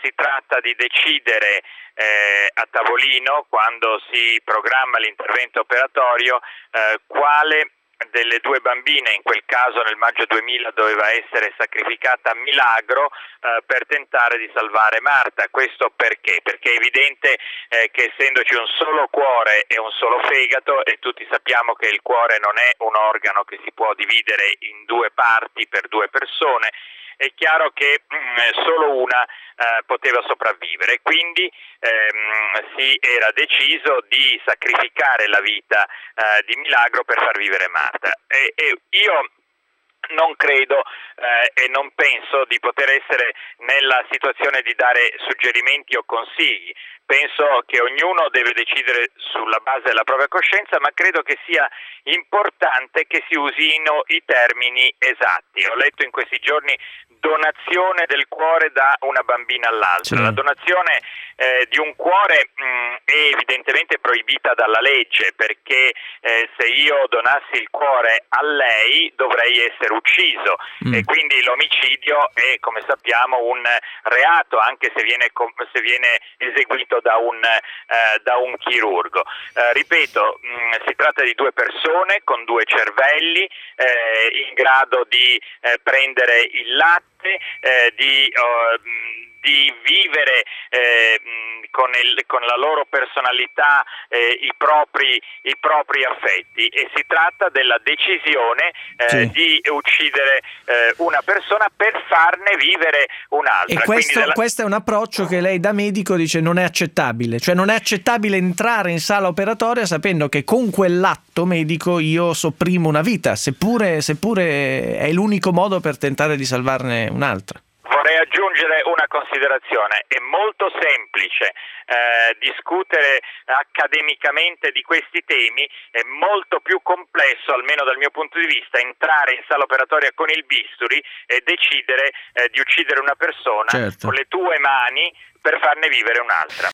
si tratta di decidere a tavolino, quando si programma l'intervento operatorio, quale delle due bambine, in quel caso nel maggio 2000 doveva essere sacrificata a Milagro per tentare di salvare Marta. Questo perché? Perché è evidente che essendoci un solo cuore e un solo fegato, e tutti sappiamo che il cuore non è un organo che si può dividere in due parti per due persone, è chiaro che solo una poteva sopravvivere, quindi si era deciso di sacrificare la vita di Milagro per far vivere Marta. E io non credo e non penso di poter essere nella situazione di dare suggerimenti o consigli. Penso che ognuno deve decidere sulla base della propria coscienza, ma credo che sia importante che si usino i termini esatti. Ho letto in questi giorni donazione del cuore da una bambina all'altra. La donazione di un cuore è evidentemente proibita dalla legge, perché se io donassi il cuore a lei dovrei essere ucciso e quindi l'omicidio è, come sappiamo, un reato, anche se viene eseguito da un chirurgo. Ripeto, si tratta di due persone con due cervelli in grado di prendere il latte, di vivere con la loro personalità i propri affetti, e si tratta della decisione di uccidere una persona per farne vivere un'altra. E questo è un approccio che lei da medico dice non è accettabile, cioè non è accettabile entrare in sala operatoria sapendo che con quell'atto medico io sopprimo una vita, seppure è l'unico modo per tentare di salvarne un'altra. Vorrei aggiungere una considerazione: è molto semplice discutere accademicamente di questi temi, è molto più complesso, almeno dal mio punto di vista, entrare in sala operatoria con il bisturi e decidere di uccidere una persona con le tue mani per farne vivere un'altra.